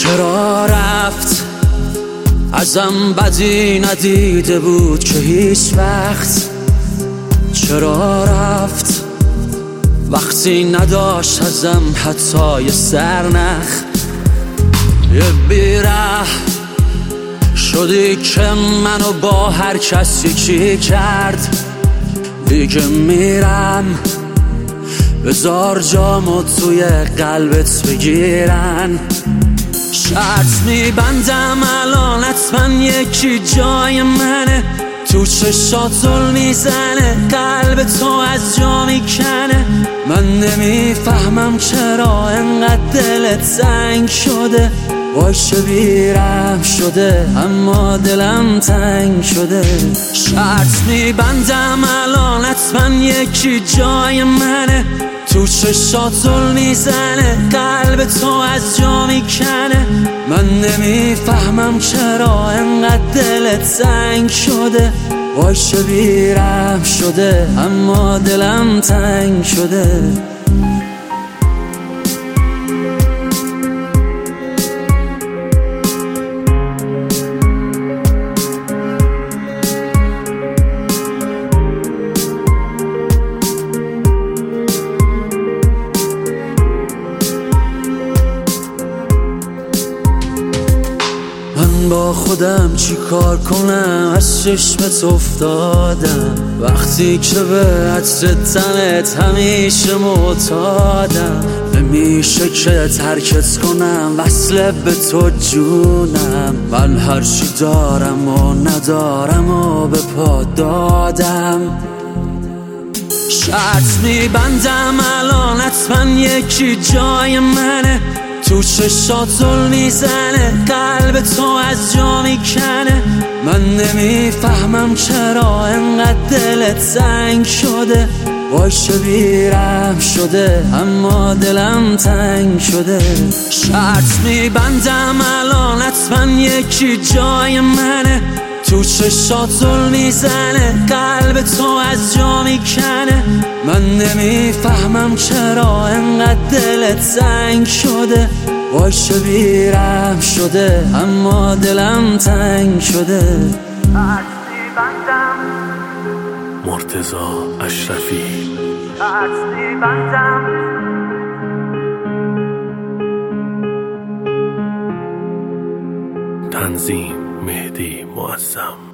چرا رفت ازم بدی ندیده بود که هیچ وقت؟ چرا رفت وقتی نداشت ازم حتی یه سرنخ؟ یه بیره شدی که منو با هر کس یکی کرد. دیگه میرم بذار جامو توی قلبت بگیرن. شرط میبندم الان حتما یکی جای منه، تو چشاتون میزنه قلب تو از جا میکنه. من نمیفهمم چرا انقدر دلت تنگ شده، وای شبیرم شده اما دلم تنگ شده. شرط میبندم الان حتما یکی جای منه، تو چشاتون میزنه قلب تو از جا میکنه. من نمیفهمم چرا انقدر دلت تنگ شده، وای شبیرم شده اما دلم تنگ شده. من با خودم چی کار کنم، از چشمت افتادم وقتی که به عطر تنت همیشه معتادم. نمیشه که ترکت کنم وصله به تو جونم، من هرچی دارم و ندارم و به پا دادم. شرط میبندم الان حتما یکی جای منه، تو چشاتون میزنه قلب تو از جا میکنه. من نمیفهمم چرا انقدر دلت تنگ شده، وای شبیرم شده اما دلم تنگ شده. شرط میبندم الان حتما یکی جای منه، تو چشاتون میزنه قلب تو از جا میکنه. من نمیفهمم چرا انقدر دلت تنگ شده، وای شبیرم شده اما دلم تنگ شده. مرتضی اشرفی. تنظیم مهدی معظم.